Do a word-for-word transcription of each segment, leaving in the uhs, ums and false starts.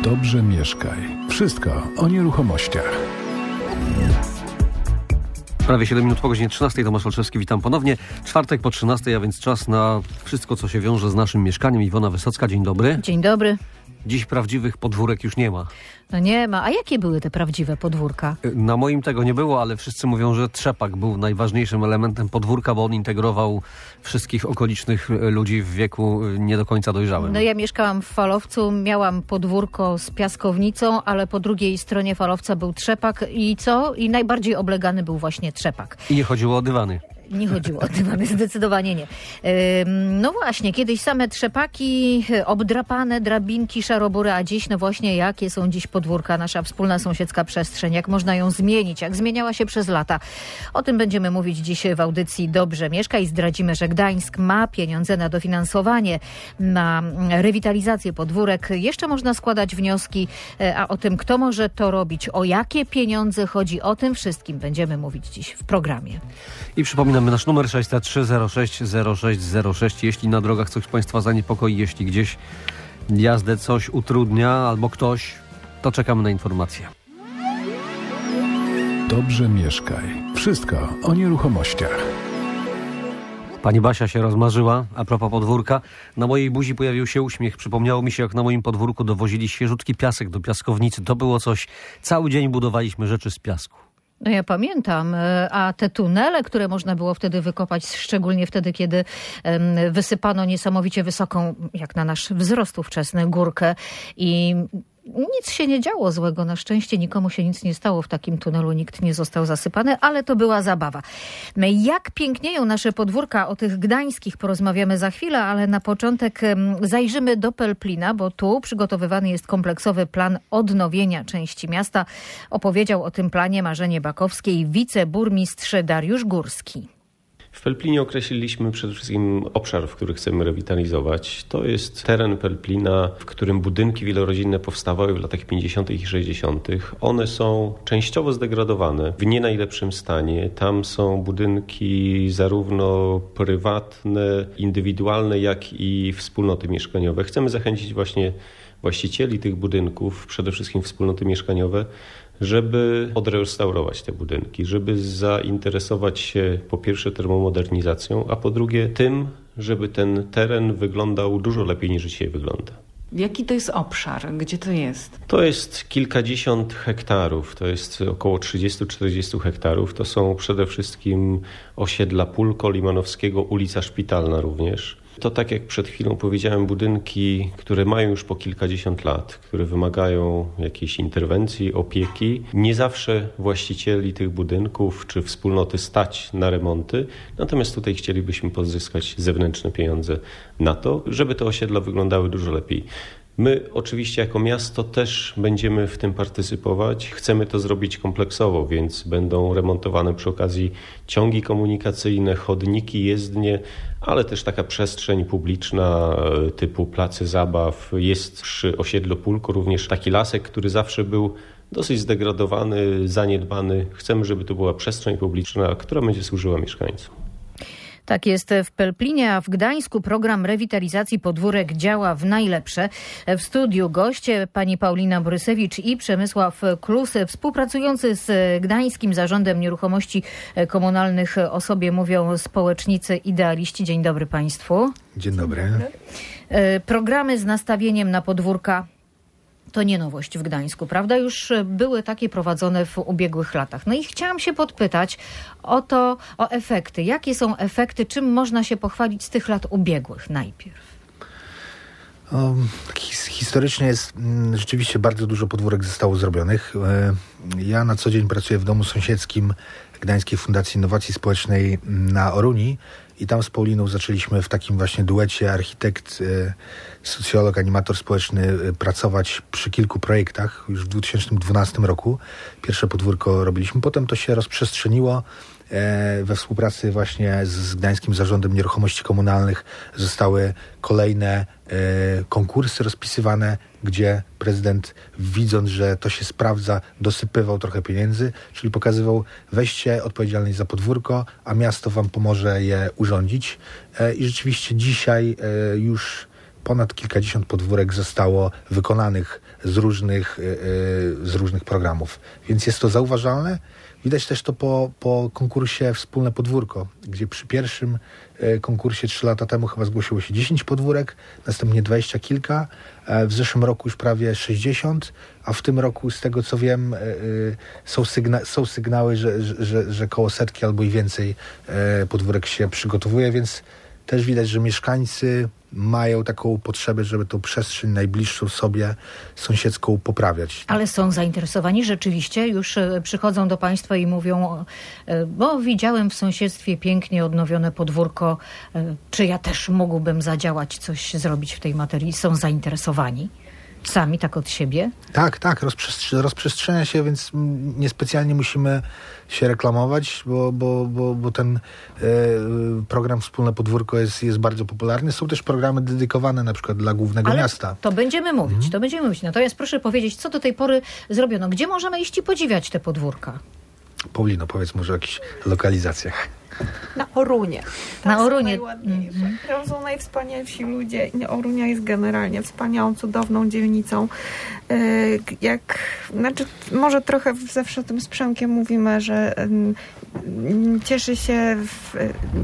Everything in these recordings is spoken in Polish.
Dobrze mieszkaj. Wszystko o nieruchomościach. Prawie siedem minut po godzinie trzynastej. Tomasz Olszewski, witam ponownie. Czwartek po trzynastej, a więc czas na wszystko, co się wiąże z naszym mieszkaniem. Iwona Wysocka, dzień dobry. Dzień dobry. Dziś prawdziwych podwórek już nie ma. No nie ma. A jakie były te prawdziwe podwórka? Na moim tego nie było, ale wszyscy mówią, że trzepak był najważniejszym elementem podwórka, bo on integrował wszystkich okolicznych ludzi w wieku nie do końca dojrzałym. No ja mieszkałam w Falowcu, miałam podwórko z piaskownicą, ale po drugiej stronie Falowca był trzepak i co? I najbardziej oblegany był właśnie trzepak. I nie chodziło o dywany. Nie chodziło o dywany, zdecydowanie nie. No właśnie, kiedyś same trzepaki, obdrapane drabinki, szarobury, a dziś, no właśnie, jakie są dziś podwórka, nasza wspólna sąsiedzka przestrzeń, jak można ją zmienić, jak zmieniała się przez lata. O tym będziemy mówić dziś w audycji Dobrze Mieszkaj i zdradzimy, że Gdańsk ma pieniądze na dofinansowanie, na rewitalizację podwórek. Jeszcze można składać wnioski, a o tym, kto może to robić, o jakie pieniądze chodzi, o tym wszystkim będziemy mówić dziś w programie. I przypominamy nasz numer sześć zero trzy zero sześć zero sześć zero sześć. Jeśli na drogach coś Państwa zaniepokoi, jeśli gdzieś jazdę coś utrudnia albo ktoś, to czekamy na informacje. Dobrze mieszkaj. Wszystko o nieruchomościach. Pani Basia się rozmarzyła. A propos podwórka, na mojej buzi pojawił się uśmiech. Przypomniało mi się, jak na moim podwórku dowozili świeżutki piasek do piaskownicy. To było coś. Cały dzień budowaliśmy rzeczy z piasku. No ja pamiętam, a te tunele, które można było wtedy wykopać, szczególnie wtedy, kiedy wysypano niesamowicie wysoką, jak na nasz wzrost ówczesny, górkę i nic się nie działo złego, na szczęście nikomu się nic nie stało w takim tunelu, nikt nie został zasypany, ale to była zabawa. Jak pięknieją nasze podwórka, o tych gdańskich porozmawiamy za chwilę, ale na początek zajrzymy do Pelplina, bo tu przygotowywany jest kompleksowy plan odnowienia części miasta. Opowiedział o tym planie Marzenie Bakowskiej wiceburmistrz Dariusz Górski. W Pelplinie określiliśmy przede wszystkim obszar, w który chcemy rewitalizować. To jest teren Pelplina, w którym budynki wielorodzinne powstawały w latach pięćdziesiątych i sześćdziesiątych. One są częściowo zdegradowane, w nie najlepszym stanie. Tam są budynki zarówno prywatne, indywidualne, jak i wspólnoty mieszkaniowe. Chcemy zachęcić właśnie właścicieli tych budynków, przede wszystkim wspólnoty mieszkaniowe, żeby odrestaurować te budynki, żeby zainteresować się po pierwsze termomodernizacją, a po drugie tym, żeby ten teren wyglądał dużo lepiej niż dzisiaj wygląda. Jaki to jest obszar? Gdzie to jest? To jest kilkadziesiąt hektarów, to jest około trzydzieści do czterdziestu hektarów. To są przede wszystkim osiedla Pulko, Limanowskiego, ulica Szpitalna również. To tak jak przed chwilą powiedziałem, budynki, które mają już po kilkadziesiąt lat, które wymagają jakiejś interwencji, opieki. Nie zawsze właścicieli tych budynków czy wspólnoty stać na remonty, natomiast tutaj chcielibyśmy pozyskać zewnętrzne pieniądze na to, żeby te osiedla wyglądały dużo lepiej. My oczywiście jako miasto też będziemy w tym partycypować. Chcemy to zrobić kompleksowo, więc będą remontowane przy okazji ciągi komunikacyjne, chodniki, jezdnie, ale też taka przestrzeń publiczna typu place zabaw. Jest przy osiedlu Pulko również taki lasek, który zawsze był dosyć zdegradowany, zaniedbany. Chcemy, żeby to była przestrzeń publiczna, która będzie służyła mieszkańcom. Tak jest w Pelplinie, a w Gdańsku program rewitalizacji podwórek działa w najlepsze. W studiu goście pani Paulina Borysewicz i Przemysław Klus, współpracujący z Gdańskim Zarządem Nieruchomości Komunalnych. O sobie mówią społecznicy idealiści. Dzień dobry państwu. Dzień dobry. Programy z nastawieniem na podwórka to nie nowość w Gdańsku, prawda? Już były takie prowadzone w ubiegłych latach. No i chciałam się podpytać o to, o efekty. Jakie są efekty? Czym można się pochwalić z tych lat ubiegłych najpierw? O, his, historycznie jest m, rzeczywiście bardzo dużo podwórek zostało zrobionych. E, ja na co dzień pracuję w domu sąsiedzkim Gdańskiej Fundacji Innowacji Społecznej na Oruni i tam z Pauliną zaczęliśmy w takim właśnie duecie architekt, e, socjolog, animator społeczny e, pracować przy kilku projektach już w dwa tysiące dwunastym roku. Pierwsze podwórko robiliśmy, potem to się rozprzestrzeniło. We współpracy właśnie z Gdańskim Zarządem Nieruchomości Komunalnych zostały kolejne konkursy rozpisywane, gdzie prezydent, widząc, że to się sprawdza, dosypywał trochę pieniędzy, czyli pokazywał: weźcie odpowiedzialność za podwórko, a miasto wam pomoże je urządzić. I rzeczywiście dzisiaj już ponad kilkadziesiąt podwórek zostało wykonanych z różnych, z różnych programów. Więc jest to zauważalne. Widać też to po, po konkursie Wspólne Podwórko, gdzie przy pierwszym konkursie trzy lata temu chyba zgłosiło się dziesięć podwórek, następnie dwadzieścia kilka, w zeszłym roku już prawie sześćdziesiąt, a w tym roku, z tego co wiem, są, sygna- są sygnały, że, że, że koło setki albo i więcej podwórek się przygotowuje, więc też widać, że mieszkańcy mają taką potrzebę, żeby tą przestrzeń najbliższą sobie sąsiedzką poprawiać. Ale są zainteresowani rzeczywiście, już przychodzą do państwa i mówią, bo widziałem w sąsiedztwie pięknie odnowione podwórko, czy ja też mógłbym zadziałać, coś zrobić w tej materii? Są zainteresowani? Sami, tak od siebie? Tak, tak, rozprzestrze- rozprzestrzenia się, więc niespecjalnie musimy się reklamować, bo, bo, bo, bo ten e, program Wspólne Podwórko jest, jest bardzo popularny. Są też programy dedykowane na przykład dla głównego Ale miasta. To będziemy mówić, Mhm. to będziemy mówić. Natomiast proszę powiedzieć, co do tej pory zrobiono? Gdzie możemy iść i podziwiać te podwórka? Paulino, powiedz może o jakichś lokalizacjach. Na Orunie. Tam Na są Orunie. najładniejsze. Tam są najwspanialsi ludzie. I Orunia jest generalnie wspaniałą, cudowną dzielnicą. Yy, Jak, znaczy, może trochę zawsze o tym z Przemkiem mówimy, że yy, cieszy się w,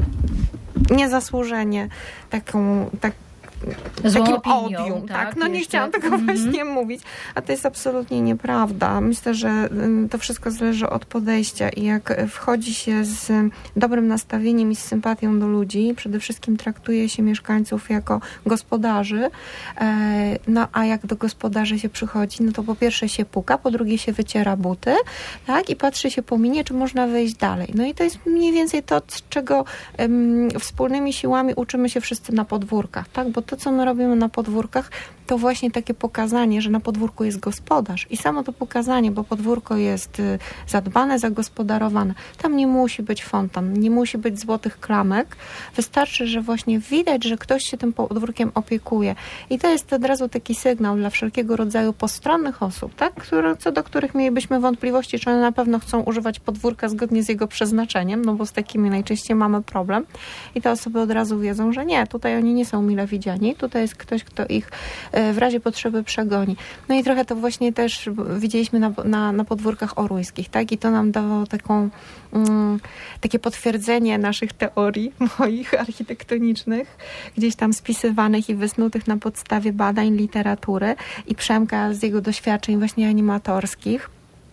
yy, niezasłużenie taką, tak, Złą takim opinią, odium, tak? tak, No nie jeszcze. chciałam tego Mhm. właśnie mówić, a to jest absolutnie nieprawda. Myślę, że ym, to wszystko zależy od podejścia i jak wchodzi się z dobrym nastawieniem i z sympatią do ludzi, przede wszystkim traktuje się mieszkańców jako gospodarzy, e, no a jak do gospodarzy się przychodzi, no to po pierwsze się puka, po drugie się wyciera buty, tak? I patrzy się po minie, czy można wejść dalej. No i to jest mniej więcej to, czego ym, wspólnymi siłami uczymy się wszyscy na podwórkach, tak? Bo to, co my robimy na podwórkach, to właśnie takie pokazanie, że na podwórku jest gospodarz. I samo to pokazanie, bo podwórko jest y, zadbane, zagospodarowane. Tam nie musi być fontan, nie musi być złotych klamek. Wystarczy, że właśnie widać, że ktoś się tym podwórkiem opiekuje. I to jest od razu taki sygnał dla wszelkiego rodzaju postronnych osób, tak? Które, co do których mielibyśmy wątpliwości, czy one na pewno chcą używać podwórka zgodnie z jego przeznaczeniem, no bo z takimi najczęściej mamy problem. I te osoby od razu wiedzą, że nie, tutaj oni nie są mile widziani. Tutaj jest ktoś, kto ich w razie potrzeby przegoni. No i trochę to właśnie też widzieliśmy na, na, na podwórkach orujskich, tak? I to nam dawało taką, um, takie potwierdzenie naszych teorii, moich architektonicznych, gdzieś tam spisywanych i wysnutych na podstawie badań, literatury i Przemka z jego doświadczeń właśnie animatorskich.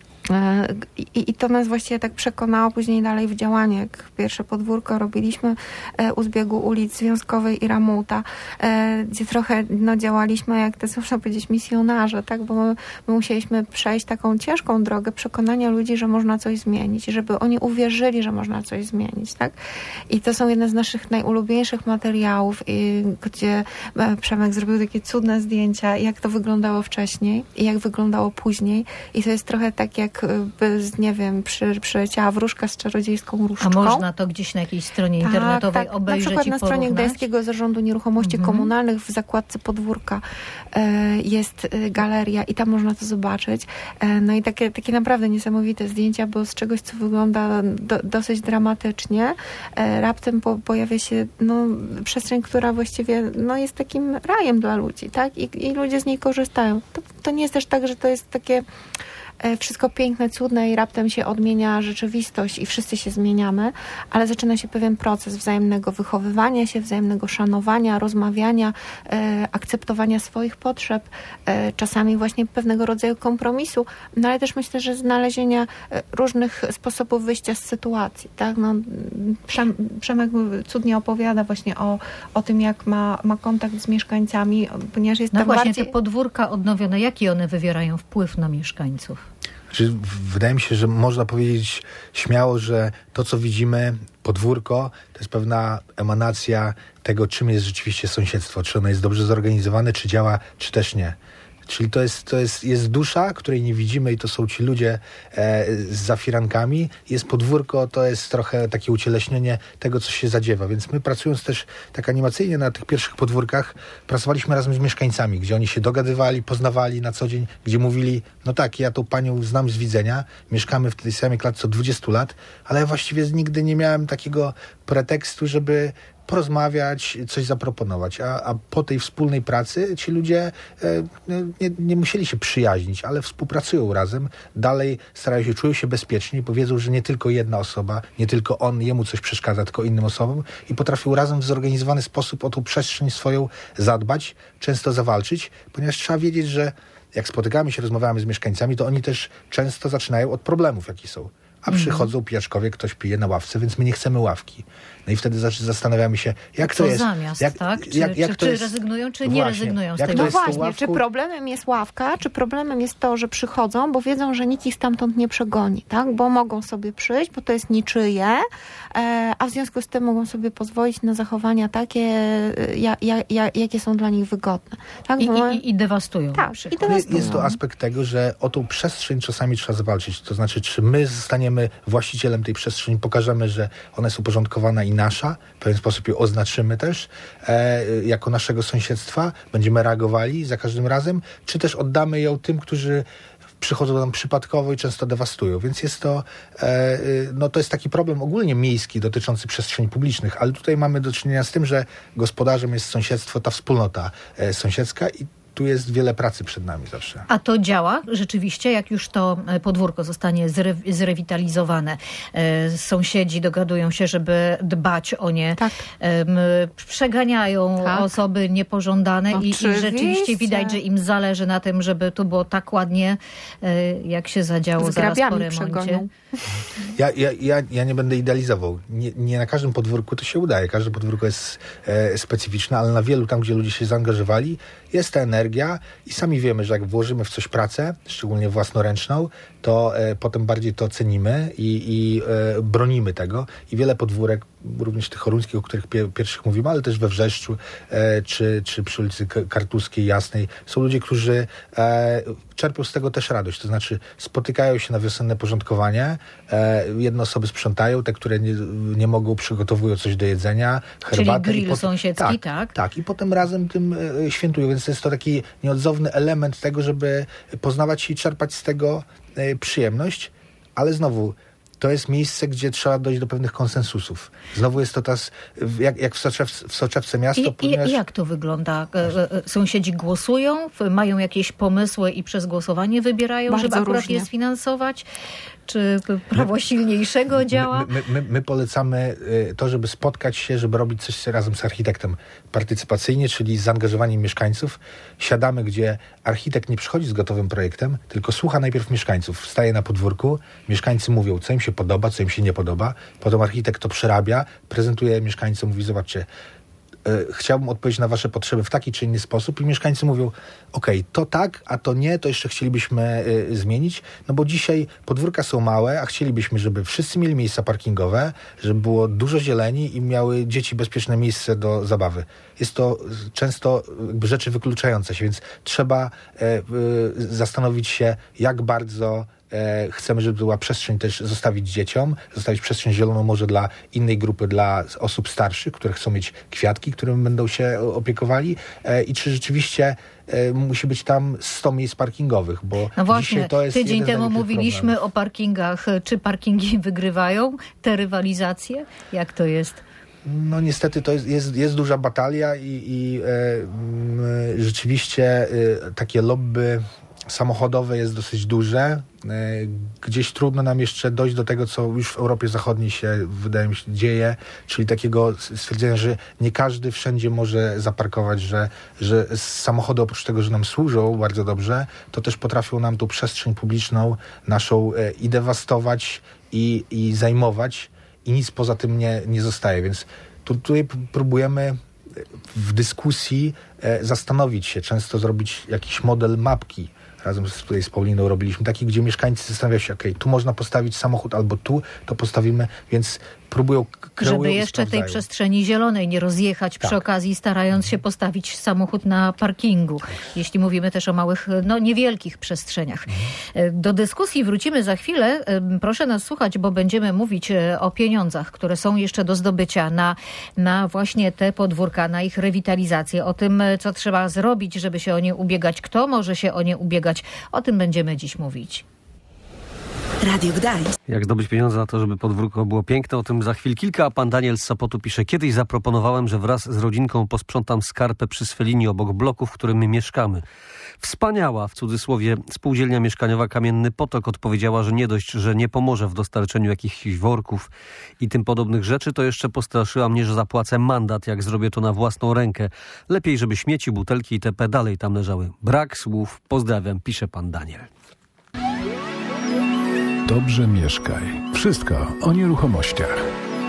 I, I to nas właściwie tak przekonało później dalej w działanie. Jak pierwsze podwórko robiliśmy e, u zbiegu ulic Związkowej i Ramuta, e, gdzie trochę no, działaliśmy jak te, można powiedzieć, misjonarze, tak? Bo my, my musieliśmy przejść taką ciężką drogę przekonania ludzi, że można coś zmienić, żeby oni uwierzyli, że można coś zmienić, tak? I to są jedne z naszych najulubieńszych materiałów, i, gdzie e, Przemek zrobił takie cudne zdjęcia, jak to wyglądało wcześniej i jak wyglądało później. I to jest trochę tak jak by, nie wiem, przy, przyleciała wróżka z czarodziejską różdżką. A można to gdzieś na jakiejś stronie tak, internetowej tak. obejrzeć na przykład i na stronie porównać? Gdańskiego Zarządu Nieruchomości Mhm. Komunalnych w zakładce podwórka e, jest e, galeria i tam można to zobaczyć. E, no i takie, takie naprawdę niesamowite zdjęcia, bo z czegoś, co wygląda do, dosyć dramatycznie, e, raptem po, pojawia się no, przestrzeń, która właściwie no, jest takim rajem dla ludzi, tak? I, i ludzie z niej korzystają. To, to nie jest też tak, że to jest takie wszystko piękne, cudne i raptem się odmienia rzeczywistość i wszyscy się zmieniamy, ale zaczyna się pewien proces wzajemnego wychowywania się, wzajemnego szanowania, rozmawiania, e, akceptowania swoich potrzeb, e, czasami właśnie pewnego rodzaju kompromisu, no ale też myślę, że znalezienia różnych sposobów wyjścia z sytuacji, tak? No, Przem, Przemek cudnie opowiada właśnie o, o tym, jak ma, ma kontakt z mieszkańcami, ponieważ jest No tam właśnie, bardziej... te podwórka odnowione, jaki one wywierają wpływ na mieszkańców? Znaczy, wydaje mi się, że można powiedzieć śmiało, że to, co widzimy, podwórko, to jest pewna emanacja tego, czym jest rzeczywiście sąsiedztwo. Czy ono jest dobrze zorganizowane, czy działa, czy też nie. Czyli to jest, to jest, jest dusza, której nie widzimy i to są ci ludzie e, z zafirankami. Jest podwórko, to jest trochę takie ucieleśnienie tego, co się zadziewa. Więc my pracując też tak animacyjnie na tych pierwszych podwórkach, pracowaliśmy razem z mieszkańcami, gdzie oni się dogadywali, poznawali na co dzień, gdzie mówili, no tak, ja tą panią znam z widzenia, mieszkamy w tej samej klatce od dwudziestu lat, ale ja właściwie nigdy nie miałem takiego pretekstu, żeby porozmawiać, coś zaproponować, a, a po tej wspólnej pracy ci ludzie e, nie, nie musieli się przyjaźnić, ale współpracują razem, dalej starają się, czują się bezpieczni, bo wiedzą, że nie tylko jedna osoba, nie tylko on, jemu coś przeszkadza, tylko innym osobom i potrafią razem w zorganizowany sposób o tą przestrzeń swoją zadbać, często zawalczyć, ponieważ trzeba wiedzieć, że jak spotykamy się, rozmawiamy z mieszkańcami, to oni też często zaczynają od problemów, jakie są. A przychodzą pijaczkowie, ktoś pije na ławce, więc my nie chcemy ławki. No i wtedy zastanawiamy się, jak Co to jest. zamiast, jak, tak? Czy, jak, jak czy, to czy jest, rezygnują, czy właśnie, nie rezygnują z jak tej to No jest z tą właśnie, ławką? czy problemem jest ławka, czy problemem jest to, że przychodzą, bo wiedzą, że nikt ich stamtąd nie przegoni, tak? Bo mogą sobie przyjść, bo to jest niczyje, e, a w związku z tym mogą sobie pozwolić na zachowania takie, ja, ja, ja, jakie są dla nich wygodne. Tak? I, Bo, i, i dewastują. tak, i dewastują. Jest to aspekt tego, że o tą przestrzeń czasami trzeba zawalczyć. To znaczy, czy my zostaniemy właścicielem tej przestrzeni, pokażemy, że ona jest uporządkowana i nasza, w pewien sposób ją oznaczymy też e, jako naszego sąsiedztwa, będziemy reagowali za każdym razem, czy też oddamy ją tym, którzy przychodzą tam przypadkowo i często dewastują. Więc jest to, e, no to jest taki problem ogólnie miejski dotyczący przestrzeni publicznych, ale tutaj mamy do czynienia z tym, że gospodarzem jest sąsiedztwo, ta wspólnota e, sąsiedzka i tu jest wiele pracy przed nami zawsze. A to działa rzeczywiście, jak już to podwórko zostanie zre- zrewitalizowane. E, sąsiedzi dogadują się, żeby dbać o nie. Tak. E, przeganiają Tak. osoby niepożądane i, i Oczywiście. rzeczywiście widać, że im zależy na tym, żeby tu było tak ładnie, e, jak się zadziało Z zaraz po grabiami remoncie. przegonią. Ja, ja, ja, ja nie będę idealizował. Nie, nie na każdym podwórku to się udaje. Każde podwórko jest e, specyficzne, ale na wielu tam, gdzie ludzie się zaangażowali, jest ta energia i sami wiemy, że jak włożymy w coś pracę, szczególnie własnoręczną, to e, potem bardziej to cenimy i, i e, bronimy tego. I wiele podwórek, również tych choruńskich, o których pie, pierwszych mówimy, ale też we Wrzeszczu, e, czy, czy przy ulicy Kartuskiej, Jasnej, są ludzie, którzy e, czerpią z tego też radość. To znaczy spotykają się na wiosenne porządkowanie, e, jedne osoby sprzątają, te, które nie, nie mogą, przygotowują coś do jedzenia, herbatę. Czyli grill i potem, sąsiedzki, tak, tak? Tak, i potem razem tym e, świętują, więc jest to taki nieodzowny element tego, żeby poznawać się i czerpać z tego e, przyjemność, ale znowu to jest miejsce, gdzie trzeba dojść do pewnych konsensusów. Znowu jest to tas, jak, jak w, Soczewce, w Soczewce miasto. I, ponieważ... I jak to wygląda? E, e, Sąsiedzi głosują, w- mają jakieś pomysły i przez głosowanie wybierają, Bardzo żeby akurat różnie. je sfinansować? Czy p- prawo silniejszego działa? My, my, my, my polecamy y, to, żeby spotkać się, żeby robić coś razem z architektem partycypacyjnie, czyli z zaangażowaniem mieszkańców. Siadamy, gdzie architekt nie przychodzi z gotowym projektem, tylko słucha najpierw mieszkańców. Staje na podwórku, mieszkańcy mówią, co im się podoba, co im się nie podoba. Potem architekt to przerabia, prezentuje mieszkańcom, mówi, zobaczcie, y, chciałbym odpowiedzieć na wasze potrzeby w taki czy inny sposób i mieszkańcy mówią, okej, to tak, a to nie, to jeszcze chcielibyśmy y, zmienić, no bo dzisiaj podwórka są małe, a chcielibyśmy, żeby wszyscy mieli miejsca parkingowe, żeby było dużo zieleni i miały dzieci bezpieczne miejsce do zabawy. Jest to y, często jakby rzeczy wykluczające się, więc trzeba y, y, zastanowić się, jak bardzo e, chcemy, żeby była przestrzeń też zostawić dzieciom, zostawić przestrzeń zieloną może dla innej grupy, dla osób starszych, które chcą mieć kwiatki, którymi będą się opiekowali e, i czy rzeczywiście e, musi być tam sto miejsc parkingowych, bo No właśnie, dzisiaj to jest tydzień jeden z temu największych mówiliśmy problemów. o parkingach. Czy parkingi wygrywają te rywalizacje? Jak to jest? No niestety to jest, jest, jest duża batalia i, i e, m, rzeczywiście e, takie lobby samochodowe jest dosyć duże. E, gdzieś trudno nam jeszcze dojść do tego, co już w Europie Zachodniej się, wydaje mi się, dzieje, czyli takiego stwierdzenia, że nie każdy wszędzie może zaparkować, że, że samochody oprócz tego, że nam służą bardzo dobrze, to też potrafią nam tą przestrzeń publiczną naszą e, i dewastować, i, i zajmować, i nic poza tym nie, nie zostaje. Więc tu, tutaj p- próbujemy w dyskusji e, zastanowić się, często zrobić jakiś model mapki. Razem z, tutaj z Pauliną robiliśmy taki, gdzie mieszkańcy zastanawiają się, okej, tu można postawić samochód, albo tu to postawimy, więc próbują, k- kreują Żeby i jeszcze tej sprawdzają. przestrzeni zielonej nie rozjechać Tak. przy okazji, starając się postawić samochód na parkingu. Jeśli mówimy też o małych, no niewielkich przestrzeniach. Do dyskusji wrócimy za chwilę. Proszę nas słuchać, bo będziemy mówić o pieniądzach, które są jeszcze do zdobycia na, na właśnie te podwórka, na ich rewitalizację. O tym, co trzeba zrobić, żeby się o nie ubiegać. Kto może się o nie ubiegać? O tym będziemy dziś mówić. Radio Gdańsk. Jak zdobyć pieniądze na to, żeby podwórko było piękne, o tym za chwil kilka, a pan Daniel z Sopotu pisze: kiedyś zaproponowałem, że wraz z rodzinką posprzątam skarpę przy Sfelinie obok bloku, w którym my mieszkamy. Wspaniała, w cudzysłowie, spółdzielnia mieszkaniowa Kamienny Potok odpowiedziała, że nie dość, że nie pomoże w dostarczeniu jakichś worków i tym podobnych rzeczy, to jeszcze postraszyła mnie, że zapłacę mandat, jak zrobię to na własną rękę. Lepiej, żeby śmieci, butelki itp. Dalej tam leżały. Brak słów. Pozdrawiam, pisze pan Daniel. Dobrze mieszkaj. Wszystko o nieruchomościach.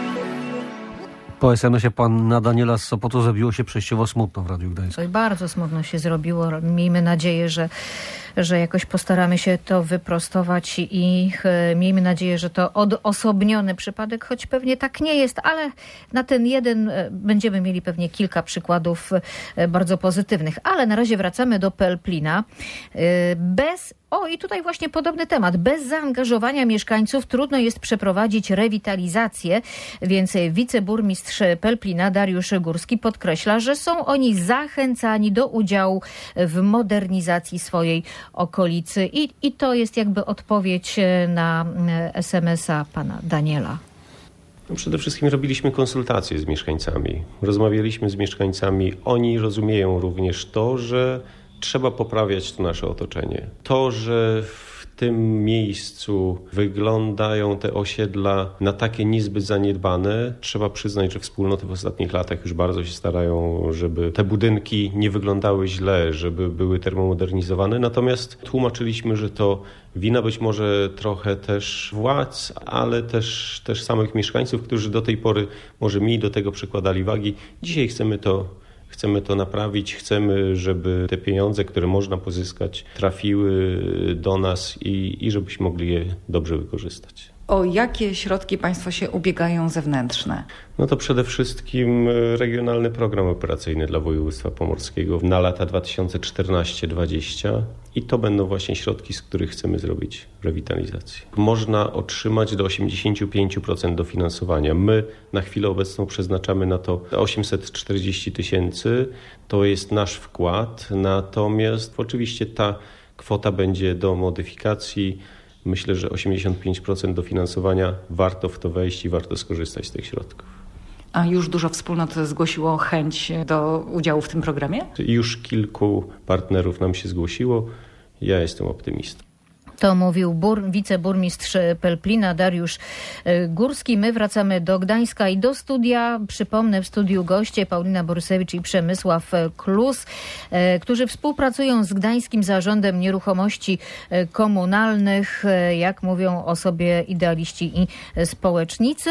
Po es em esie pana Daniela z Sopotu zrobiło się przejściowo smutno w Radiu Gdańsku. Oj, bardzo smutno się zrobiło. Miejmy nadzieję, że, że jakoś postaramy się to wyprostować i e, miejmy nadzieję, że to odosobniony przypadek, choć pewnie tak nie jest, ale na ten jeden e, będziemy mieli pewnie kilka przykładów e, bardzo pozytywnych. Ale na razie wracamy do Pelplina. E, bez O, i tutaj właśnie podobny temat. Bez zaangażowania mieszkańców trudno jest przeprowadzić rewitalizację, więc wiceburmistrz Pelplina Dariusz Górski podkreśla, że są oni zachęcani do udziału w modernizacji swojej okolicy. I, i to jest jakby odpowiedź na es emesa pana Daniela. No przede wszystkim robiliśmy konsultacje z mieszkańcami. Rozmawialiśmy z mieszkańcami. Oni rozumieją również to, że trzeba poprawiać to nasze otoczenie. To, że w tym miejscu wyglądają te osiedla na takie niezbyt zaniedbane, trzeba przyznać, że wspólnoty w ostatnich latach już bardzo się starają, żeby te budynki nie wyglądały źle, żeby były termomodernizowane. Natomiast tłumaczyliśmy, że to wina być może trochę też władz, ale też, też samych mieszkańców, którzy do tej pory może mniej do tego przykładali wagi. Dzisiaj chcemy to Chcemy to naprawić, chcemy, żeby te pieniądze, które można pozyskać, trafiły do nas i, i żebyśmy mogli je dobrze wykorzystać. O jakie środki państwo się ubiegają zewnętrzne? No to przede wszystkim regionalny program operacyjny dla województwa pomorskiego na lata dwa tysiące czternaście dwadzieścia i to będą właśnie środki, z których chcemy zrobić rewitalizację. Można otrzymać do osiemdziesiąt pięć procent dofinansowania. My na chwilę obecną przeznaczamy na to osiemset czterdzieści tysięcy. To jest nasz wkład, natomiast oczywiście ta kwota będzie do modyfikacji. Myślę, że osiemdziesiąt pięć procent dofinansowania, warto w to wejść i warto skorzystać z tych środków. A już dużo wspólnot zgłosiło chęć do udziału w tym programie? Już kilku partnerów nam się zgłosiło. Ja jestem optymistą. To mówił bur, wiceburmistrz Pelplina Dariusz Górski. My wracamy do Gdańska i do studia. Przypomnę, w studiu goście Paulina Borysewicz i Przemysław Klus, którzy współpracują z Gdańskim Zarządem Nieruchomości Komunalnych, jak mówią o sobie idealiści i społecznicy.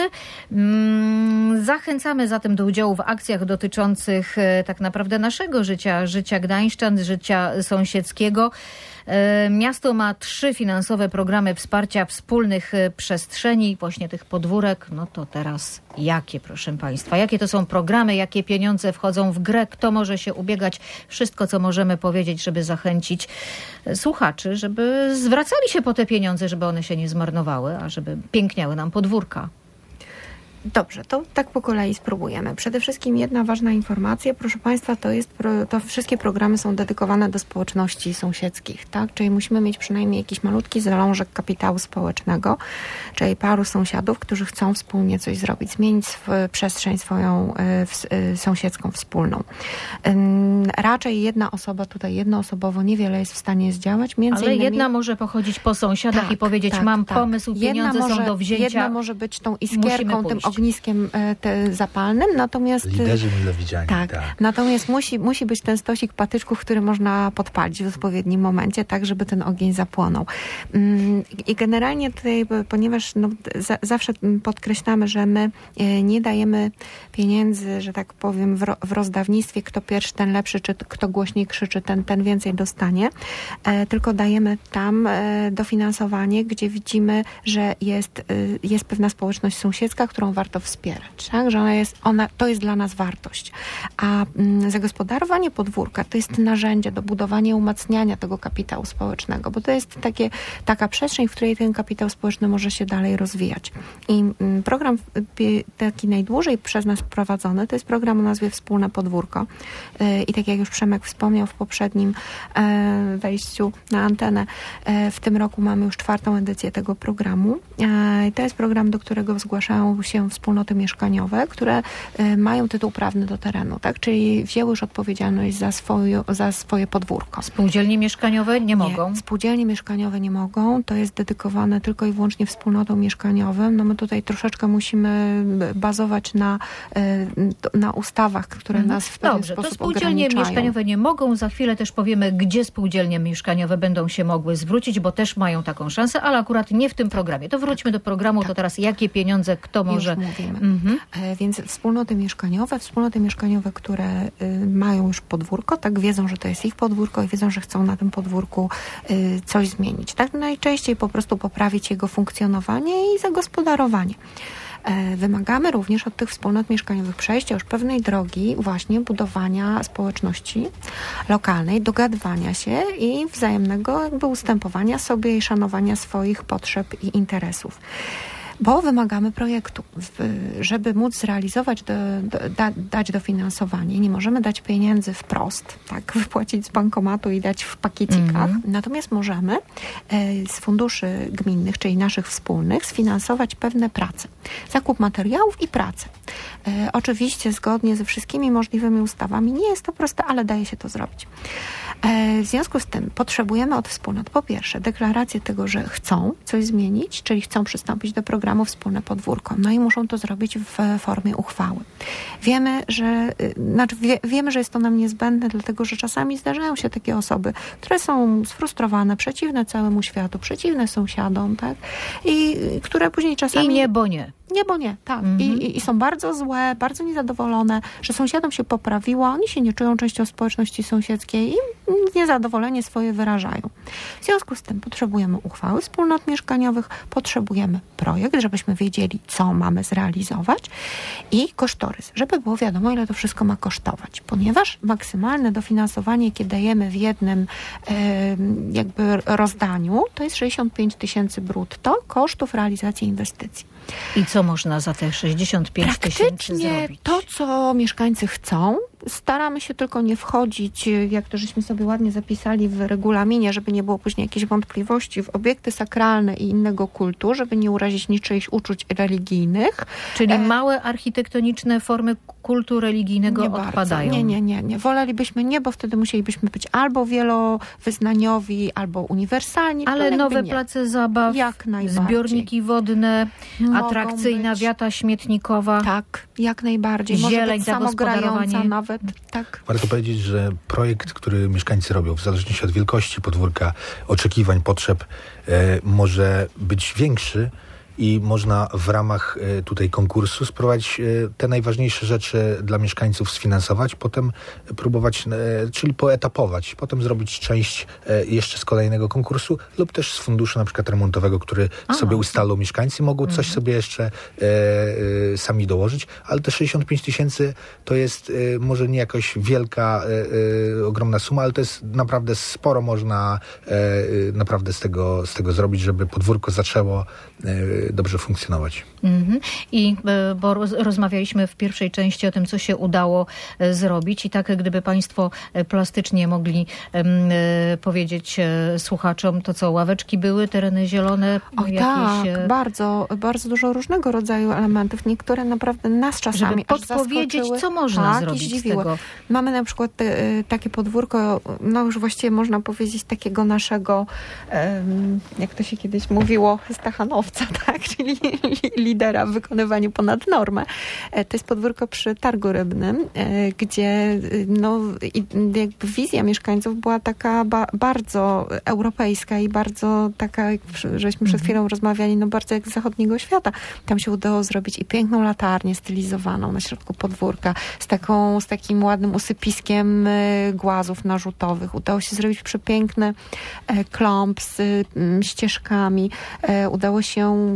Zachęcamy zatem do udziału w akcjach dotyczących tak naprawdę naszego życia, życia gdańszczan, życia sąsiedzkiego. Miasto ma trzy finansowe programy wsparcia wspólnych przestrzeni, właśnie tych podwórek. No to teraz jakie, proszę państwa? Jakie to są programy? Jakie pieniądze wchodzą w grę? Kto może się ubiegać? Wszystko, co możemy powiedzieć, żeby zachęcić słuchaczy, żeby zwracali się po te pieniądze, żeby one się nie zmarnowały, a żeby piękniały nam podwórka. Dobrze, to tak po kolei spróbujemy. Przede wszystkim jedna ważna informacja, proszę państwa, to jest, to wszystkie programy są dedykowane do społeczności sąsiedzkich, tak? Czyli musimy mieć przynajmniej jakiś malutki zalążek kapitału społecznego, czyli paru sąsiadów, którzy chcą wspólnie coś zrobić, zmienić sw- przestrzeń swoją y, w, y, sąsiedzką, wspólną. Ym, raczej jedna osoba tutaj jednoosobowo niewiele jest w stanie zdziałać. Między Ale innymi... jedna może pochodzić po sąsiadach tak, i powiedzieć, tak, mam tak. pomysł, pieniądze może, są do wzięcia. Jedna może być tą iskierką, tym ogniskiem te zapalnym, natomiast... Liderzy mile widziani. Tak, tak. Natomiast musi, musi być ten stosik patyczków, który można podpalić w odpowiednim momencie, tak, żeby ten ogień zapłonął. I generalnie tutaj, ponieważ no, za, zawsze podkreślamy, że my nie dajemy pieniędzy, że tak powiem, w, ro, w rozdawnictwie, kto pierwszy, ten lepszy, czy kto głośniej krzyczy, ten, ten więcej dostanie, tylko dajemy tam dofinansowanie, gdzie widzimy, że jest, jest pewna społeczność sąsiedzka, którą warto warto wspierać, tak? Że ona jest, ona, to jest dla nas wartość. A mm, zagospodarowanie podwórka to jest narzędzie do budowania i umacniania tego kapitału społecznego, bo to jest takie, taka przestrzeń, w której ten kapitał społeczny może się dalej rozwijać. I mm, program y, taki najdłużej przez nas prowadzony, to jest program o nazwie Wspólne Podwórko. Y, I tak jak już Przemek wspomniał w poprzednim y, wejściu na antenę, y, w tym roku mamy już czwartą edycję tego programu. Y, to jest program, do którego zgłaszają się wspólnoty mieszkaniowe, które y, mają tytuł prawny do terenu, tak? Czyli wzięły już odpowiedzialność za, swoje, za swoje podwórko. Spółdzielnie mieszkaniowe nie, nie mogą? Spółdzielnie mieszkaniowe nie mogą. To jest dedykowane tylko i wyłącznie wspólnotom mieszkaniowym. No my tutaj troszeczkę musimy bazować na, na ustawach, które mhm. nas w pewien Dobrze, sposób to spółdzielnie mieszkaniowe nie mogą. Za chwilę też powiemy, gdzie spółdzielnie mieszkaniowe będą się mogły zwrócić, bo też mają taką szansę, ale akurat nie w tym programie. To wróćmy do programu, tak. To teraz jakie pieniądze, kto może... Już mówimy. Mhm. E, więc wspólnoty mieszkaniowe, wspólnoty mieszkaniowe, które y, mają już podwórko, tak wiedzą, że to jest ich podwórko i wiedzą, że chcą na tym podwórku y, coś zmienić. Tak najczęściej po prostu poprawić jego funkcjonowanie i zagospodarowanie. Wymagamy również od tych wspólnot mieszkaniowych przejścia już pewnej drogi właśnie budowania społeczności lokalnej, dogadywania się i wzajemnego jakby ustępowania sobie i szanowania swoich potrzeb i interesów. Bo wymagamy projektu. Żeby móc zrealizować, do, do, da, dać dofinansowanie, nie możemy dać pieniędzy wprost, tak, wypłacić z bankomatu i dać w pakiecikach. Mm-hmm. Natomiast możemy e, z funduszy gminnych, czyli naszych wspólnych, sfinansować pewne prace. Zakup materiałów i prace. E, oczywiście zgodnie ze wszystkimi możliwymi ustawami. Nie jest to proste, ale daje się to zrobić. E, w związku z tym potrzebujemy od wspólnot po pierwsze deklarację tego, że chcą coś zmienić, czyli chcą przystąpić do programu Wspólne Podwórko. No i muszą to zrobić w formie uchwały. Wiemy, że, znaczy wie, wiemy, że jest to nam niezbędne, dlatego że czasami zdarzają się takie osoby, które są sfrustrowane, przeciwne całemu światu, przeciwne sąsiadom, tak? I które później czasami... I nie, bo nie. Nie, bo nie, tak. Mm-hmm. I, I są bardzo złe, bardzo niezadowolone, że sąsiadom się poprawiło, oni się nie czują częścią społeczności sąsiedzkiej i niezadowolenie swoje wyrażają. W związku z tym potrzebujemy uchwały wspólnot mieszkaniowych, potrzebujemy projekt, żebyśmy wiedzieli, co mamy zrealizować i kosztorys, żeby było wiadomo, ile to wszystko ma kosztować. Ponieważ maksymalne dofinansowanie, jakie dajemy w jednym e, jakby rozdaniu, to jest sześćdziesiąt pięć tysięcy brutto kosztów realizacji inwestycji. I co można za te sześćdziesiąt pięć tysięcy zrobić? To, co mieszkańcy chcą. Staramy się tylko nie wchodzić, jak to żeśmy sobie ładnie zapisali w regulaminie, żeby nie było później jakichś wątpliwości, w obiekty sakralne i innego kultu, żeby nie urazić niczyichś uczuć religijnych. Czyli e... małe architektoniczne formy kultu religijnego nie odpadają. Bardzo. Nie, nie, nie, nie. Wolelibyśmy nie, bo wtedy musielibyśmy być albo wielowyznaniowi, albo uniwersalni. Ale nowe nie. place zabaw, jak najbardziej. Zbiorniki wodne, mogą atrakcyjna być. Wiata śmietnikowa. Tak, jak najbardziej. Zieleń, może być samogrająca nawet. Tak. Warto powiedzieć, że projekt, który mieszkańcy robią, w zależności od wielkości podwórka, oczekiwań, potrzeb, e, może być większy i można w ramach e, tutaj konkursu sprowadzić e, te najważniejsze rzeczy dla mieszkańców sfinansować, potem próbować, e, czyli poetapować, potem zrobić część e, jeszcze z kolejnego konkursu lub też z funduszu na przykład remontowego, który Aha. sobie ustalą mieszkańcy, mogą mhm. coś sobie jeszcze e, e, sami dołożyć, ale te sześćdziesiąt pięć tysięcy to jest e, może nie jakoś wielka, e, e, ogromna suma, ale to jest naprawdę sporo można e, naprawdę z tego, z tego zrobić, żeby podwórko zaczęło e, dobrze funkcjonować. Mm-hmm. I bo roz, rozmawialiśmy w pierwszej części o tym, co się udało e, zrobić i tak gdyby Państwo e, plastycznie mogli e, powiedzieć e, słuchaczom, to co, ławeczki były, tereny zielone? O jakieś, tak, e... bardzo, bardzo dużo różnego rodzaju elementów. Niektóre naprawdę nas czasami żeby podpowiedzieć, co można tak, zrobić z tego. Mamy na przykład te, takie podwórko, no już właściwie można powiedzieć takiego naszego, um, jak to się kiedyś mówiło, stachanowca, tak? Czyli lidera w wykonywaniu ponad normę. To jest podwórko przy Targu Rybnym, gdzie no, jakby wizja mieszkańców była taka ba- bardzo europejska i bardzo taka, jak żeśmy przed chwilą rozmawiali, no bardzo jak z zachodniego świata. Tam się udało zrobić i piękną latarnię stylizowaną na środku podwórka, z taką, z takim ładnym usypiskiem głazów narzutowych. Udało się zrobić przepiękny klomp z ścieżkami. Udało się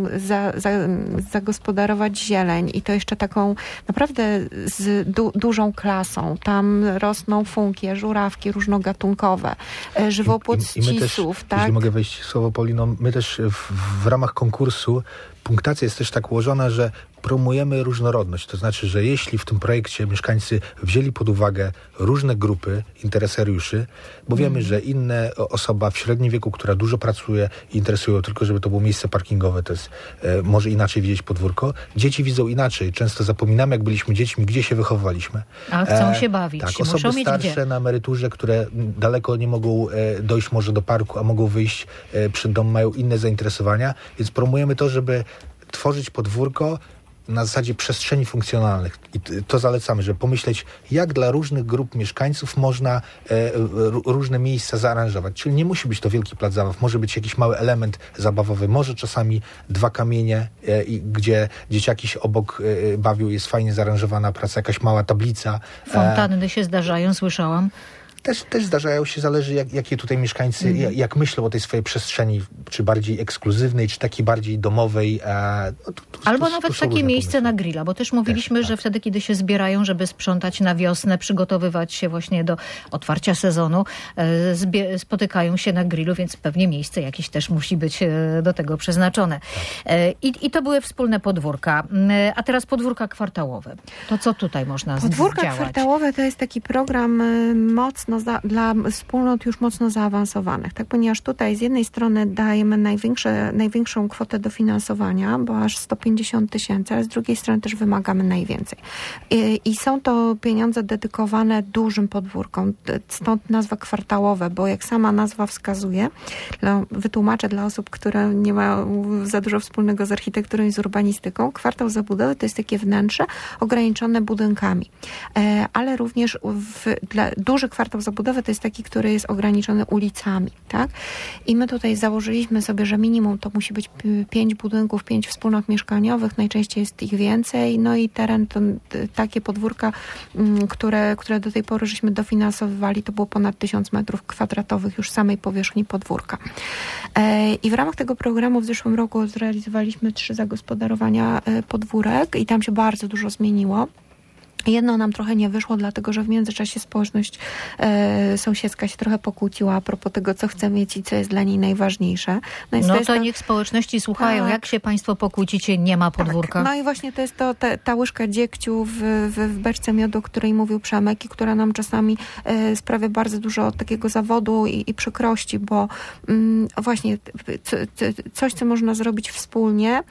za, za, zagospodarować zieleń i to jeszcze taką naprawdę z du, dużą klasą. Tam rosną funkie, żurawki różnogatunkowe, żywopłot I, i, i my też, ścisów. Tak? Jeśli mogę wejść w słowo, Polino, my też w, w ramach konkursu punktacja jest też tak ułożona, że promujemy różnorodność. To znaczy, że jeśli w tym projekcie mieszkańcy wzięli pod uwagę różne grupy interesariuszy, bo wiemy, mm. że inna osoba w średnim wieku, która dużo pracuje i interesuje tylko, żeby to było miejsce parkingowe, to jest e, może inaczej widzieć podwórko. Dzieci widzą inaczej. Często zapominamy, jak byliśmy dziećmi, gdzie się wychowywaliśmy. A chcą e, się bawić. Tak, Muszą osoby mieć starsze gdzie. na emeryturze, które daleko nie mogą e, dojść może do parku, a mogą wyjść e, przed dom, mają inne zainteresowania, więc promujemy to, żeby tworzyć podwórko na zasadzie przestrzeni funkcjonalnych. I to zalecamy, żeby pomyśleć, jak dla różnych grup mieszkańców można e, r- różne miejsca zaaranżować. Czyli nie musi być to wielki plac zabaw, może być jakiś mały element zabawowy, może czasami dwa kamienie, e, i, gdzie dzieciaki się obok e, bawią, jest fajnie zaaranżowana praca, jakaś mała tablica. Fontanny się zdarzają, słyszałam. Też, też zdarzają się, zależy jak, jakie tutaj mieszkańcy, mm. jak, jak myślą o tej swojej przestrzeni, czy bardziej ekskluzywnej, czy takiej bardziej domowej. E, no to, to, Albo to, nawet to takie miejsce pomysły. na grilla, bo też mówiliśmy, też, że tak. wtedy, kiedy się zbierają, żeby sprzątać na wiosnę, przygotowywać się właśnie do otwarcia sezonu, e, zbie- spotykają się na grillu, więc pewnie miejsce jakieś też musi być e, do tego przeznaczone. Tak. E, i, I to były wspólne podwórka. E, a teraz podwórka kwartałowe. To co tutaj można z- Podwórka zdziałać? kwartałowe to jest taki program e, mocno Za, dla wspólnot już mocno zaawansowanych, tak? Ponieważ tutaj z jednej strony dajemy największe, największą kwotę dofinansowania, bo aż sto pięćdziesiąt tysięcy, ale z drugiej strony też wymagamy najwięcej. I, i są to pieniądze dedykowane dużym podwórkom, stąd nazwa kwartałowe, bo jak sama nazwa wskazuje, no, wytłumaczę dla osób, które nie mają za dużo wspólnego z architekturą i z urbanistyką, kwartał zabudowy to jest takie wnętrze ograniczone budynkami, e, ale również w, dla, duży kwartał zabudowy to jest taki, który jest ograniczony ulicami, tak? I my tutaj założyliśmy sobie, że minimum to musi być pięć budynków, pięć wspólnot mieszkaniowych, najczęściej jest ich więcej, no i teren, to, takie podwórka, które, które do tej pory żeśmy dofinansowywali, to było ponad tysiąc metrów kwadratowych już samej powierzchni podwórka. I w ramach tego programu w zeszłym roku zrealizowaliśmy trzy zagospodarowania podwórek i tam się bardzo dużo zmieniło. Jedno nam trochę nie wyszło, dlatego że w międzyczasie społeczność e, sąsiedzka się trochę pokłóciła a propos tego, co chce mieć i co jest dla niej najważniejsze. No, no to, to to niech społeczności słuchają, tak. Jak się państwo pokłócicie, nie ma podwórka. Tak. No i właśnie to jest to, te, ta łyżka dziegciu w, w, w beczce miodu, o której mówił Przemek i która nam czasami e, sprawia bardzo dużo takiego zawodu i, i przykrości, bo mm, właśnie co, coś, co można zrobić wspólnie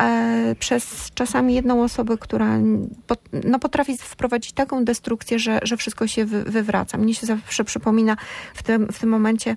e, przez czasami jedną osobę, która pot, no, potrafi wprowadzić taką destrukcję, że, że wszystko się wy, wywraca. Mnie się zawsze przypomina w tym, w tym momencie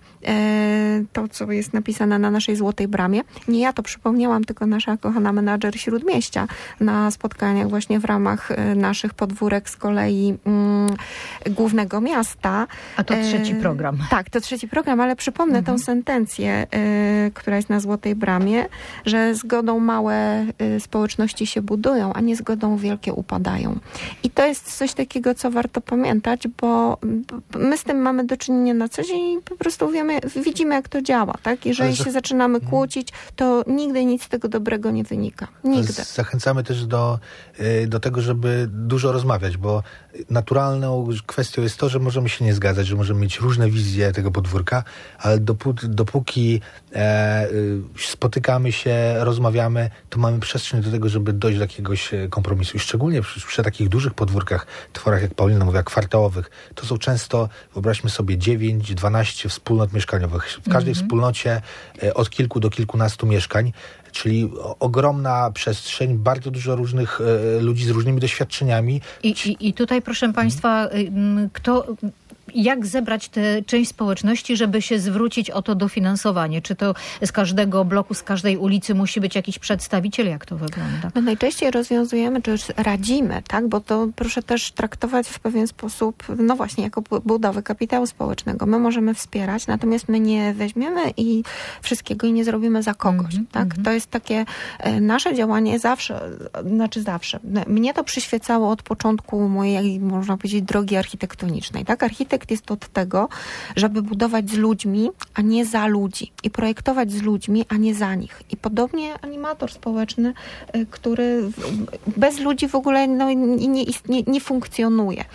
e, to, co jest napisane na naszej Złotej Bramie. Nie ja to przypomniałam, tylko nasza kochana menadżer Śródmieścia na spotkaniach właśnie w ramach e, naszych podwórek z kolei mm, głównego miasta. A to trzeci program. E, tak, to trzeci program, ale przypomnę mhm. tą sentencję, e, która jest na Złotej Bramie, że zgodą małe e, społeczności się budują, a nie zgodą wielkie upadają. I to jest coś takiego, co warto pamiętać, bo my z tym mamy do czynienia na co dzień i po prostu wiemy, widzimy, jak to działa, tak? Jeżeli za... się zaczynamy kłócić, to nigdy nic z tego dobrego nie wynika. Nigdy. Zachęcamy też do, do tego, żeby dużo rozmawiać, bo naturalną kwestią jest to, że możemy się nie zgadzać, że możemy mieć różne wizje tego podwórka, ale dopóki, dopóki e, spotykamy się, rozmawiamy, to mamy przestrzeń do tego, żeby dojść do jakiegoś kompromisu. I szczególnie przy, przy takich dużych podwórkach, tworach, jak Paulina mówiła, kwartałowych, to są często, wyobraźmy sobie, dziewięć, dwanaście wspólnot mieszkaniowych. W każdej mm-hmm. wspólnocie e, od kilku do kilkunastu mieszkań, czyli ogromna przestrzeń, bardzo dużo różnych e, ludzi z różnymi doświadczeniami. I, i, i tutaj, proszę państwa, kto... Jak zebrać tę część społeczności, żeby się zwrócić o to dofinansowanie? Czy to z każdego bloku, z każdej ulicy musi być jakiś przedstawiciel? Jak to wygląda? No najczęściej rozwiązujemy, czy już radzimy, tak? Bo to proszę też traktować w pewien sposób, no właśnie, jako budowę kapitału społecznego. My możemy wspierać, natomiast my nie weźmiemy i wszystkiego i nie zrobimy za kogoś, mm-hmm, tak? Mm-hmm. To jest takie e, nasze działanie zawsze, znaczy zawsze. Mnie to przyświecało od początku mojej, można powiedzieć, drogi architektonicznej, tak? Architekt projekt jest od tego, żeby budować z ludźmi, a nie za ludzi. I projektować z ludźmi, a nie za nich. I podobnie animator społeczny, który bez ludzi w ogóle no, nie, nie, nie funkcjonuje.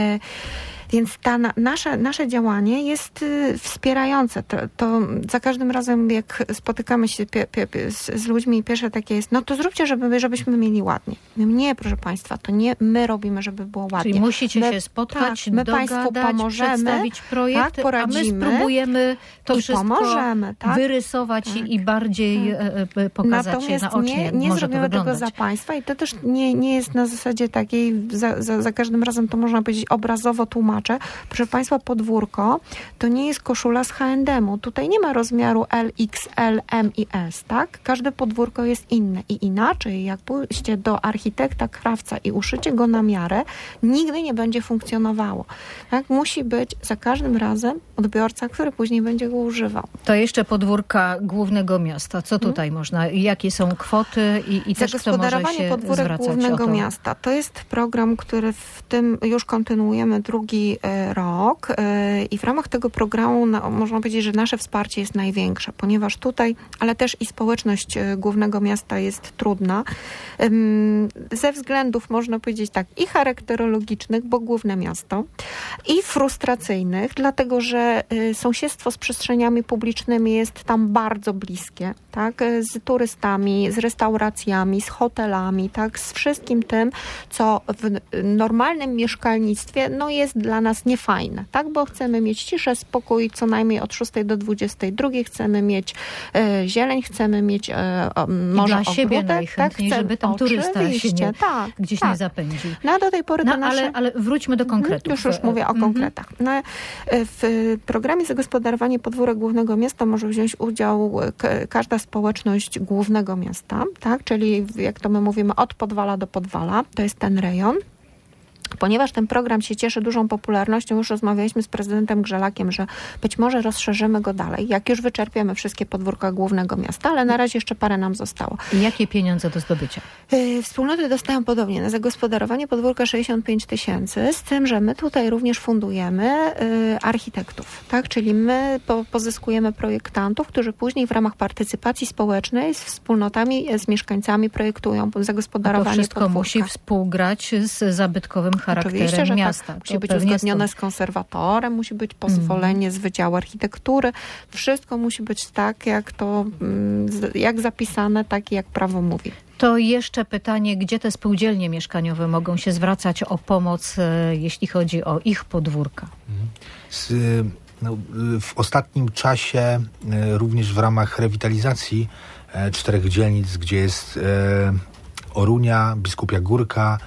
Więc ta na, nasze, nasze działanie jest y, wspierające. To, to za każdym razem, jak spotykamy się pie, pie, pie, z, z ludźmi, pierwsze takie jest, no to zróbcie, żeby, żebyśmy mieli ładnie. Nie, proszę Państwa, to nie my robimy, żeby było ładnie. Czyli musicie my, się spotkać, tak, my dogadać, Państwu pomożemy, przedstawić projekt, tak, poradzimy, a my spróbujemy to i wszystko pomożemy, tak? wyrysować tak. i bardziej tak. pokazać Natomiast je naocznie, nie, jak nie może zrobimy to wyglądać. tego za Państwa i to też nie, nie jest na zasadzie takiej, za, za, za każdym razem to można powiedzieć obrazowo tłumaczę. Proszę Państwa, podwórko to nie jest koszula z H and M-u. Tutaj nie ma rozmiaru L, X L, M i S, tak? Każde podwórko jest inne i inaczej, jak pójście do architekta, krawca i uszycie go na miarę, nigdy nie będzie funkcjonowało. Tak? Musi być za każdym razem odbiorca, który później będzie go używał. To jeszcze podwórka głównego miasta. Co tutaj hmm. można? Jakie są kwoty i, i też kto może się podwórek zwracać głównego o to? miasta. To jest program, który w tym już kontynuujemy drugi rok i w ramach tego programu no, można powiedzieć, że nasze wsparcie jest największe, ponieważ tutaj, ale też i społeczność głównego miasta jest trudna. Ze względów, można powiedzieć tak, i charakterologicznych, bo główne miasto, i frustracyjnych, dlatego że sąsiedztwo z przestrzeniami publicznymi jest tam bardzo bliskie, tak, z turystami, z restauracjami, z hotelami, tak, z wszystkim tym, co w normalnym mieszkalnictwie no, jest dla nas niefajne, tak, bo chcemy mieć ciszę, spokój co najmniej od szóstej do dwudziestej drugiej, chcemy mieć e, zieleń, chcemy mieć e, o, może dla ogródek, siebie najchętniej, tak, żeby tam turysta się nie, tak, gdzieś tak. nie zapędził. No a do tej pory no, to nasze... ale, ale wróćmy do konkretów. Już, już mówię o mm-hmm. konkretach. No, w programie Zagospodarowanie podwórek głównego miasta może wziąć udział k- każda społeczność głównego miasta, tak? Czyli jak to my mówimy od Podwala do Podwala, to jest ten rejon. Ponieważ ten program się cieszy dużą popularnością, już rozmawialiśmy z prezydentem Grzelakiem, że być może rozszerzymy go dalej, jak już wyczerpiemy wszystkie podwórka głównego miasta, ale na razie jeszcze parę nam zostało. I jakie pieniądze do zdobycia? Yy, wspólnoty dostają podobnie na zagospodarowanie podwórka sześćdziesiąt pięć tysięcy, z tym, że my tutaj również fundujemy yy, architektów, tak? Czyli my po, pozyskujemy projektantów, którzy później w ramach partycypacji społecznej z wspólnotami, z mieszkańcami projektują zagospodarowanie podwórka. To wszystko podwórka. musi współgrać z zabytkowym charakterem Oczywiście, że miasta. Tak. Musi to być uzgodnione z konserwatorem, musi być pozwolenie mm. z Wydziału Architektury. Wszystko musi być tak, jak to, jak zapisane, tak jak prawo mówi. To jeszcze pytanie, gdzie te spółdzielnie mieszkaniowe mogą się zwracać o pomoc, jeśli chodzi o ich podwórka? Z, no, w ostatnim czasie również w ramach rewitalizacji czterech dzielnic, gdzie jest Orunia, Biskupia Górka,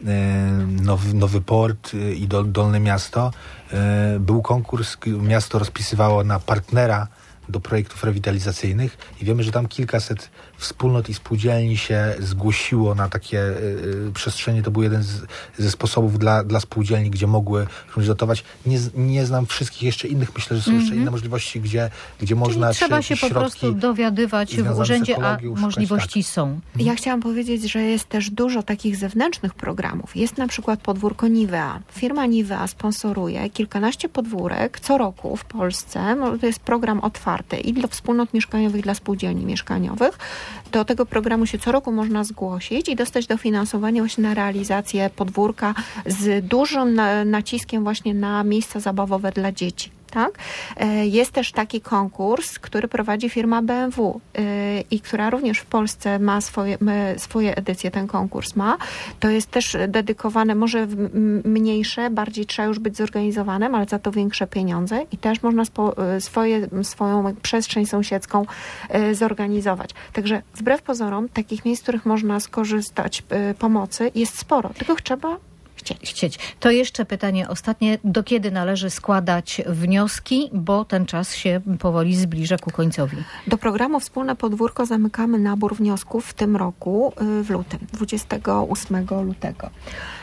Nowy, Nowy Port i Dol, Dolne Miasto. Był konkurs, miasto rozpisywało na partnera do projektów rewitalizacyjnych i wiemy, że tam kilkaset wspólnot i spółdzielni się zgłosiło na takie y, przestrzenie. To był jeden z, ze sposobów dla, dla spółdzielni, gdzie mogły również dotować. Nie, nie znam wszystkich jeszcze innych. Myślę, że są mm-hmm. jeszcze inne możliwości, gdzie, gdzie można... Czyli trzeba się po prostu dowiadywać w urzędzie, a możliwości tak. są. Ja chciałam powiedzieć, że jest też dużo takich zewnętrznych programów. Jest na przykład podwórko Nivea. Firma Nivea sponsoruje kilkanaście podwórek co roku w Polsce. To jest program otwarty i dla wspólnot mieszkaniowych, i dla spółdzielni mieszkaniowych. Do tego programu się co roku można zgłosić i dostać dofinansowanie właśnie na realizację podwórka z dużym naciskiem właśnie na miejsca zabawowe dla dzieci. Tak? Jest też taki konkurs, który prowadzi firma B M W i która również w Polsce ma swoje, swoje edycje, ten konkurs ma. To jest też dedykowane, może mniejsze, bardziej trzeba już być zorganizowanym, ale za to większe pieniądze i też można spo, swoje, swoją przestrzeń sąsiedzką zorganizować. Także wbrew pozorom takich miejsc, w których można skorzystać pomocy jest sporo, tylko trzeba Chcieć. Chcieć. To jeszcze pytanie ostatnie. Do kiedy należy składać wnioski, bo ten czas się powoli zbliża ku końcowi? Do programu Wspólne Podwórko zamykamy nabór wniosków w tym roku w lutym, dwudziestego ósmego lutego.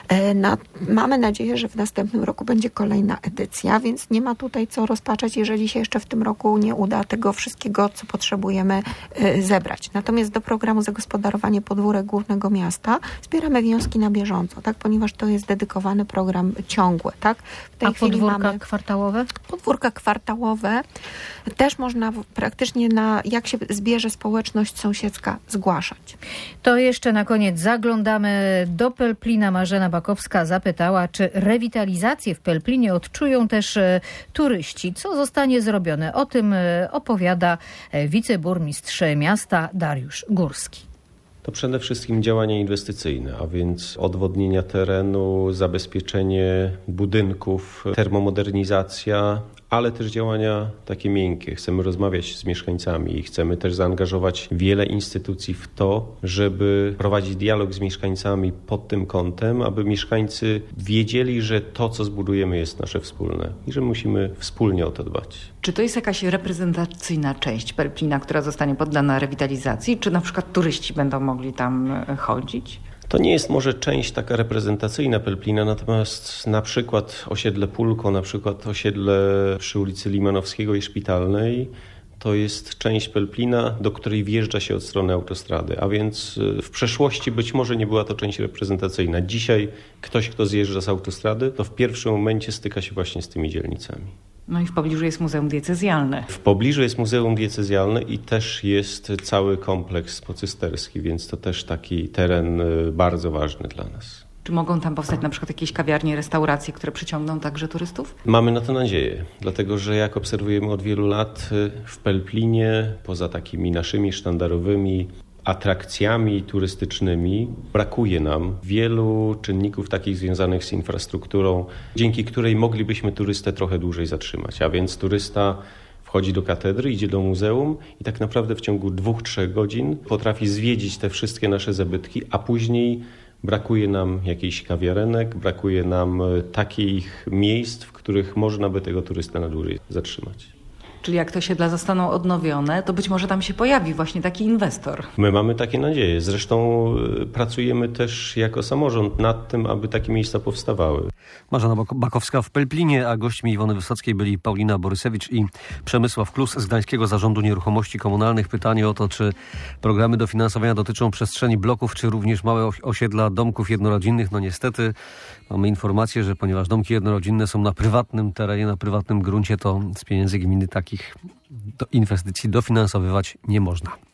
Na, mamy nadzieję, że w następnym roku będzie kolejna edycja, więc nie ma tutaj co rozpaczać, jeżeli się jeszcze w tym roku nie uda tego wszystkiego, co potrzebujemy zebrać. Natomiast do programu Zagospodarowanie podwórek Głównego Miasta zbieramy wnioski na bieżąco, tak, ponieważ to jest dedykowany program ciągły. Tak? W tej A chwili podwórka mamy kwartałowe? Podwórka kwartałowe też można praktycznie na, jak się zbierze społeczność sąsiedzka, zgłaszać. To jeszcze na koniec zaglądamy do Pelplina. Marzena Bakowska zapytała, czy rewitalizację w Pelplinie odczują też e, turyści. Co zostanie zrobione? O tym e, opowiada e, wiceburmistrz miasta Dariusz Górski. To przede wszystkim działania inwestycyjne, a więc odwodnienia terenu, zabezpieczenie budynków, termomodernizacja, ale też działania takie miękkie. Chcemy rozmawiać z mieszkańcami i chcemy też zaangażować wiele instytucji w to, żeby prowadzić dialog z mieszkańcami pod tym kątem, aby mieszkańcy wiedzieli, że to, co zbudujemy, jest nasze wspólne i że musimy wspólnie o to dbać. Czy to jest jakaś reprezentacyjna część Pelplina, która zostanie poddana rewitalizacji? Czy na przykład turyści będą mogli tam chodzić? To nie jest może część taka reprezentacyjna Pelplina, natomiast na przykład osiedle Pulko, na przykład osiedle przy ulicy Limanowskiego i Szpitalnej, to jest część Pelplina, do której wjeżdża się od strony autostrady, a więc w przeszłości być może nie była to część reprezentacyjna. Dzisiaj ktoś, kto zjeżdża z autostrady, to w pierwszym momencie styka się właśnie z tymi dzielnicami. No i w pobliżu jest Muzeum Diecezjalne. W pobliżu jest Muzeum Diecezjalne i też jest cały kompleks pocysterski, więc to też taki teren bardzo ważny dla nas. Czy mogą tam powstać na przykład jakieś kawiarnie, restauracje, które przyciągną także turystów? Mamy na to nadzieję, dlatego że jak obserwujemy od wielu lat w Pelplinie, poza takimi naszymi sztandarowymi atrakcjami turystycznymi, brakuje nam wielu czynników takich związanych z infrastrukturą, dzięki której moglibyśmy turystę trochę dłużej zatrzymać. A więc turysta wchodzi do katedry, idzie do muzeum i tak naprawdę w ciągu dwóch, trzech godzin potrafi zwiedzić te wszystkie nasze zabytki, a później brakuje nam jakichś kawiarenek, brakuje nam takich miejsc, w których można by tego turystę na dłużej zatrzymać. Czyli jak te osiedla zostaną odnowione, to być może tam się pojawi właśnie taki inwestor. My mamy takie nadzieje. Zresztą pracujemy też jako samorząd nad tym, aby takie miejsca powstawały. Marzena Bakowska w Pelplinie, a gośćmi Iwony Wysockiej byli Paulina Borysewicz i Przemysław Klus z Gdańskiego Zarządu Nieruchomości Komunalnych. Pytanie o to, czy programy dofinansowania dotyczą przestrzeni bloków, czy również małe osiedla domków jednorodzinnych. No niestety mamy informację, że ponieważ domki jednorodzinne są na prywatnym terenie, na prywatnym gruncie, to z pieniędzy gminy takich do inwestycji dofinansowywać nie można.